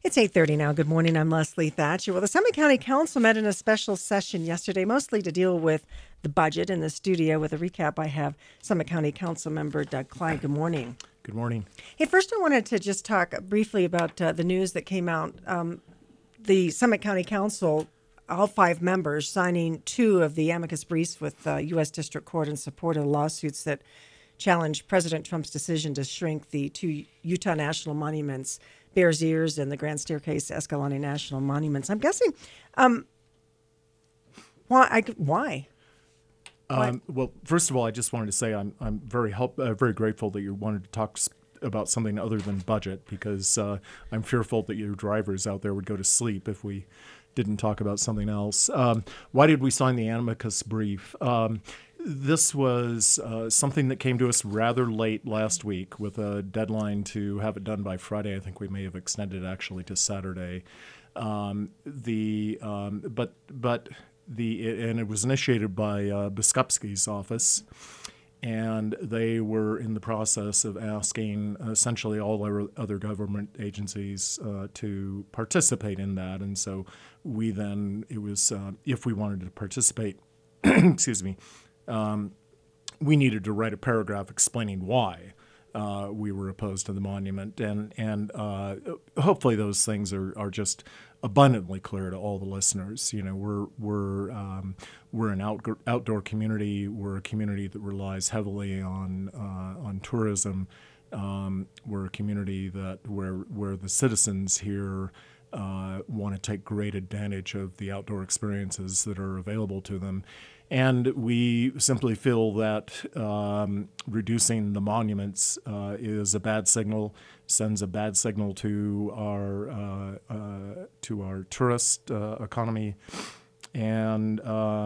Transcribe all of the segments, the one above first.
It's 8:30 now. Good morning. I'm Leslie Thatcher. Well, the Summit County Council met in a special session yesterday, mostly to deal with the budget. In the studio with a recap, I have Summit County Council member Doug Clyde. Good morning. Good morning. Hey, first I wanted to just talk briefly about the news that came out. The Summit County Council, all 5 members, signing 2 of the amicus briefs with U.S. District Court in support of the lawsuits that challenged President Trump's decision to shrink the 2 Utah national monuments, Bears Ears and the Grand Staircase Escalante National Monuments. I'm guessing, why? Well, first of all, I just wanted to say I'm very grateful that you wanted to talk about something other than budget, because I'm fearful that your drivers out there would go to sleep if we didn't talk about something else. Why did we sign the amicus brief? This was something that came to us rather late last week with a deadline to have it done by Friday. I think we may have extended it actually to Saturday. And it was initiated by Biskupski's office, and they were in the process of asking essentially all our other government agencies to participate in that. And so it was if we wanted to participate, excuse me, we needed to write a paragraph explaining why we were opposed to the monument, and hopefully those things are just abundantly clear to all the listeners. You know, we're an outdoor community. We're a community that relies heavily on tourism. We're a community where the citizens here want to take great advantage of the outdoor experiences that are available to them. And we simply feel that reducing the monuments is a bad signal, sends a bad signal to our tourist economy, and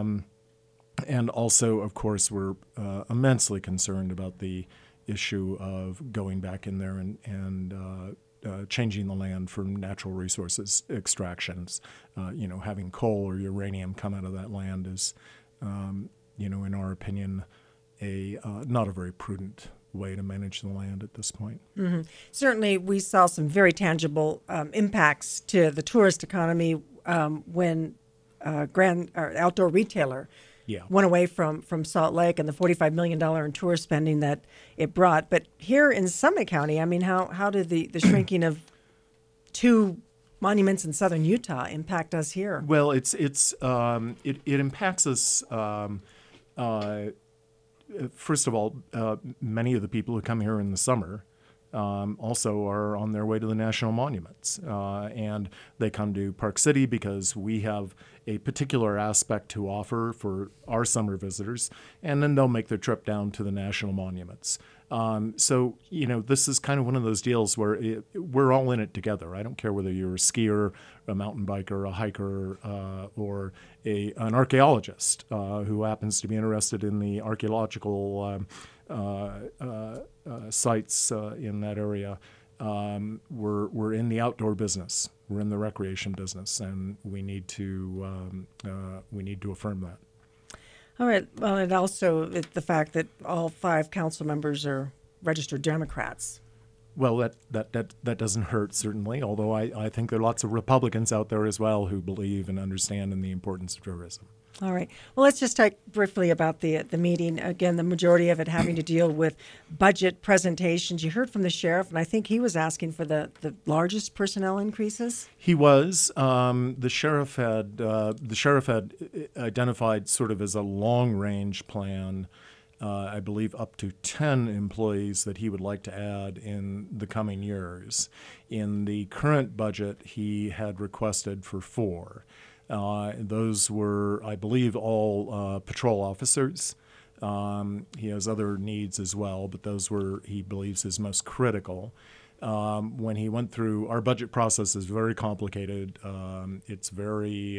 also, of course, we're immensely concerned about the issue of going back in there and changing the land from natural resources extractions. Having coal or uranium come out of that land is, in our opinion, not a very prudent way to manage the land at this point. Mm-hmm. Certainly, we saw some very tangible impacts to the tourist economy when outdoor retailer went away from Salt Lake and the $45 million in tour spending that it brought. But here in Summit County, I mean, how did the shrinking of 2 monuments in southern Utah impact us here? Well, it impacts us. First of all, many of the people who come here in the summer also are on their way to the national monuments, and they come to Park City because we have a particular aspect to offer for our summer visitors, and then they'll make their trip down to the national monuments. So, this is kind of one of those deals where we're all in it together. I don't care whether you're a skier, a mountain biker, a hiker, or an archaeologist who happens to be interested in the archaeological sites in that area. We're in the outdoor business. We're in the recreation business, and we need to affirm that. All right. Well, and also the fact that all 5 council members are registered Democrats. Well, that doesn't hurt, certainly, although I think there are lots of Republicans out there as well who believe and understand in the importance of tourism. All right. Well, let's just talk briefly about the meeting. Again, the majority of it having to deal with budget presentations. You heard from the sheriff, and I think he was asking for the largest personnel increases. He was. The sheriff had identified sort of as a long-range plan, I believe up to 10 employees that he would like to add in the coming years. In the current budget, he had requested for 4. Those were, I believe, all patrol officers. He has other needs as well, but those were, he believes, his most critical. When he went through, our budget process is very complicated. It's very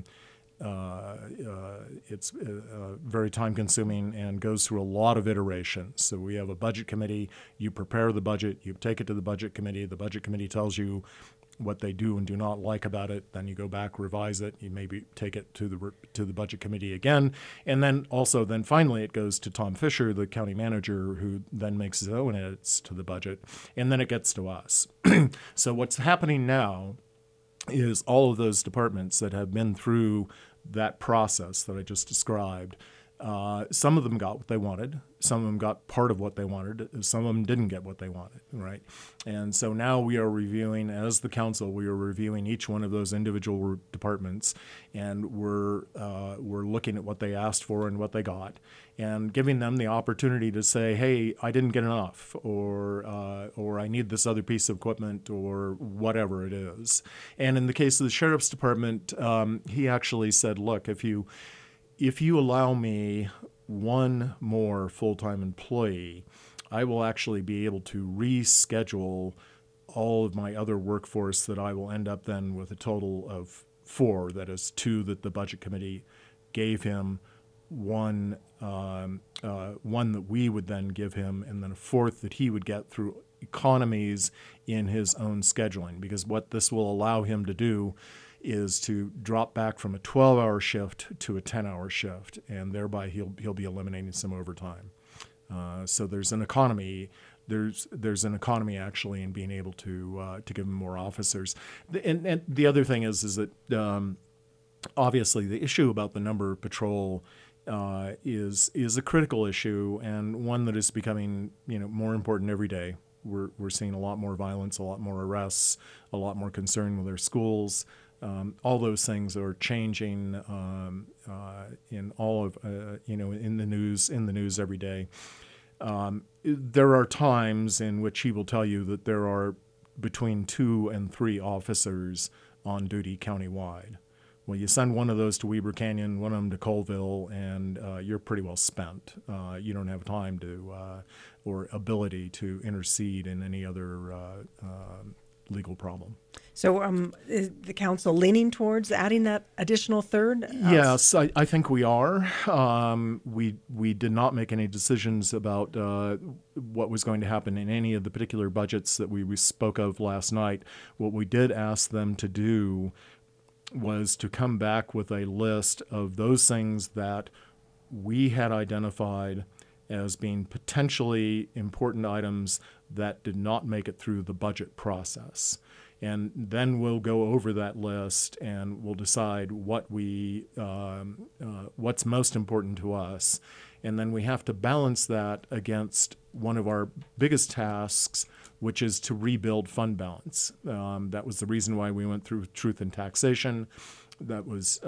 very time-consuming and goes through a lot of iterations. So we have a budget committee. You prepare the budget. You take it to the budget committee. The budget committee tells you what they do and do not like about it. Then you go back, revise it. You maybe take it to the budget committee again, and then finally it goes to Tom Fisher, the county manager, who then makes his own edits to the budget, and then it gets to us. So what's happening now is all of those departments that have been through that process that I just described. Some of them got what they wanted. Some of them got part of what they wanted. Some of them didn't get what they wanted, right? And so now we are reviewing, as the council, we are reviewing each one of those individual departments, and we're looking at what they asked for and what they got, and giving them the opportunity to say, hey, I didn't get enough, or I need this other piece of equipment, or whatever it is. And in the case of the sheriff's department, he actually said, look, if you allow me one more full-time employee, I will actually be able to reschedule all of my other workforce that I will end up then with a total of 4. That is 2 that the budget committee gave him, one that we would then give him, and then a 4th that he would get through economies in his own scheduling. Because what this will allow him to do is to drop back from a 12-hour shift to a 10-hour shift, and thereby he'll be eliminating some overtime. So there's an economy. There's an economy actually in being able to give him more officers. And the other thing is that obviously the issue about the number of patrol is a critical issue, and one that is becoming more important every day. We're seeing a lot more violence, a lot more arrests, a lot more concern with our schools. All those things are changing in all of in the news every day. There are times in which he will tell you that there are between 2 and 3 officers on duty countywide. Well, you send one of those to Weber Canyon, one of them to Colville, and you're pretty well spent. You don't have time to or ability to intercede in any other legal problem. So is the council leaning towards adding that additional 3rd? Yes, I think we are. We did not make any decisions about what was going to happen in any of the particular budgets that we spoke of last night. What we did ask them to do was to come back with a list of those things that we had identified as being potentially important items that did not make it through the budget process. And then we'll go over that list and we'll decide what's most important to us. And then we have to balance that against one of our biggest tasks, which is to rebuild fund balance. That was the reason why we went through truth in taxation. That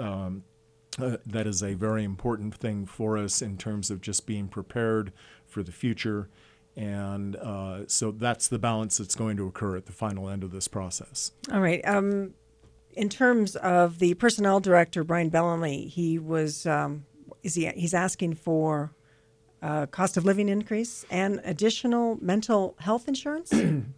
is a very important thing for us in terms of just being prepared for the future. And so that's the balance that's going to occur at the final end of this process. All right. In terms of the personnel director, Brian Bellamy, he's asking for cost of living increase and additional mental health insurance?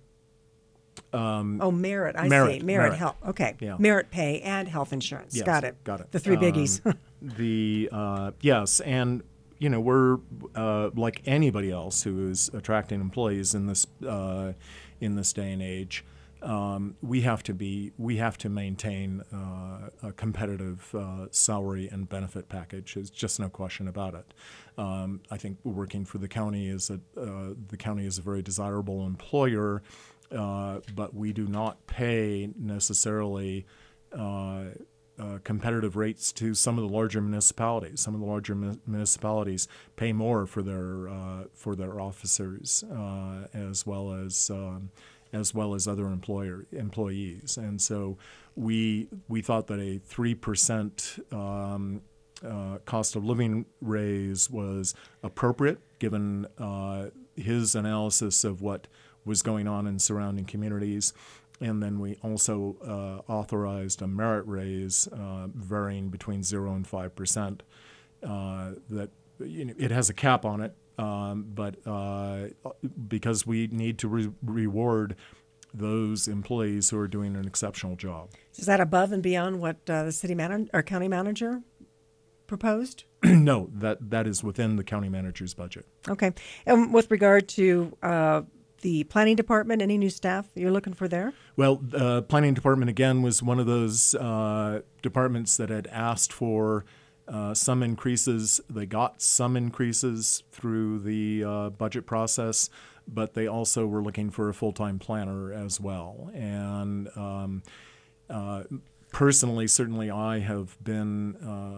Merit. I see. Merit health. Okay. Yeah. Merit pay and health insurance. Yes, Got it. The 3 biggies. Yes, and we're like anybody else who is attracting employees in this day and age. We have to maintain a competitive salary and benefit package. There's just no question about it. I think working for the county is a very desirable employer, but we do not pay necessarily competitive rates to some of the larger municipalities. Some of the larger municipalities pay more for their officers as well as other employees. And so we thought that a 3% cost of living raise was appropriate given his analysis of what was going on in surrounding communities. And then we also authorized a merit raise varying between 0 and 5%. That it has a cap on it, but because we need to reward those employees who are doing an exceptional job. Is that above and beyond what the city manager or county manager proposed? No, that is within the county manager's budget. Okay. And with regard to the planning department, any new staff that you're looking for there? Well, the planning department, again, was one of those departments that had asked for some increases. They got some increases through the budget process, but they also were looking for a full-time planner as well. And Personally, certainly I have been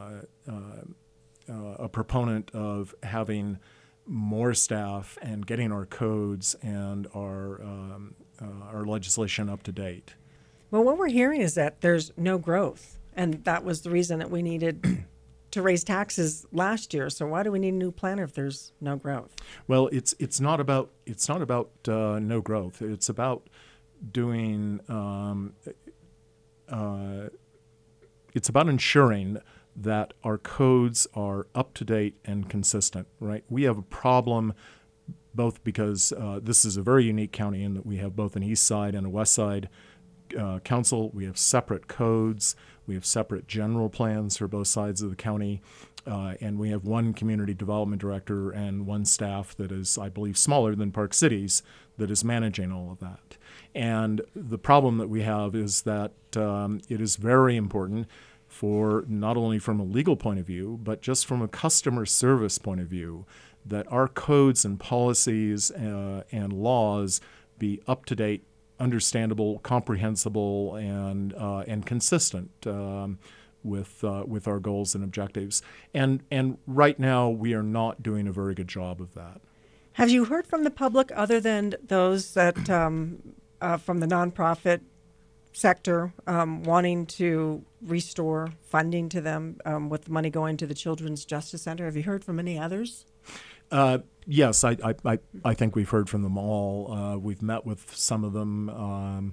a proponent of having more staff and getting our codes and our legislation up to date. Well, what we're hearing is that there's no growth, and that was the reason that we needed to raise taxes last year. So why do we need a new plan if there's no growth? Well, it's not about no growth. It's about doing. It's about ensuring that our codes are up to date and consistent. Right? We have a problem both because this is a very unique county in that we have both an east side and a west side council. We have separate codes. We have separate general plans for both sides of the county. And we have one community development director and one staff that is, I believe, smaller than Park City's that is managing all of that. And the problem that we have is that it is very important for not only from a legal point of view, but just from a customer service point of view, that our codes and policies and laws be up to date, understandable, comprehensible, and consistent with our goals and objectives. And right now we are not doing a very good job of that. Have you heard from the public other than those that from the nonprofit sector wanting to restore funding to them with the money going to the Children's Justice Center? Have you heard from any others? Yes, I think we've heard from them all. We've met with some of them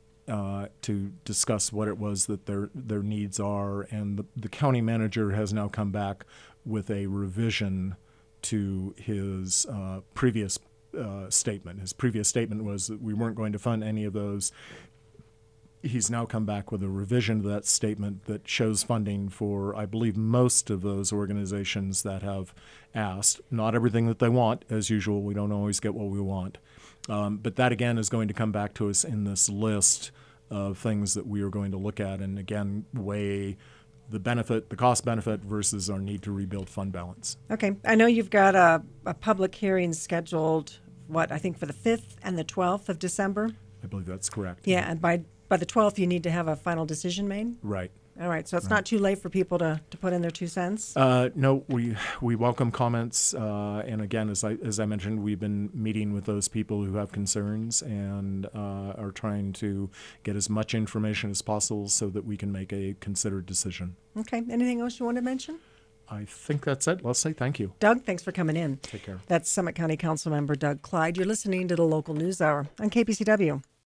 to discuss what it was that their needs are, and the county manager has now come back with a revision to his previous statement. His previous statement was that we weren't going to fund any of those. He's now come back with a revision to that statement that shows funding for, I believe, most of those organizations that have asked. Not everything that they want. As usual, we don't always get what we want. But that, again, is going to come back to us in this list of things that we are going to look at and, again, weigh the cost benefit versus our need to rebuild fund balance. Okay. I know you've got a public hearing scheduled, I think for the 5th and the 12th of December? I believe that's correct. Yeah, and by the 12th, you need to have a final decision made? Right. All right, so it's not too late for people to put in their 2 cents? No, we welcome comments, and again, as I mentioned, we've been meeting with those people who have concerns and are trying to get as much information as possible so that we can make a considered decision. Okay, anything else you want to mention? I think that's it. Let's say thank you. Doug, thanks for coming in. Take care. That's Summit County Councilmember Doug Clyde. You're listening to the Local News Hour on KPCW.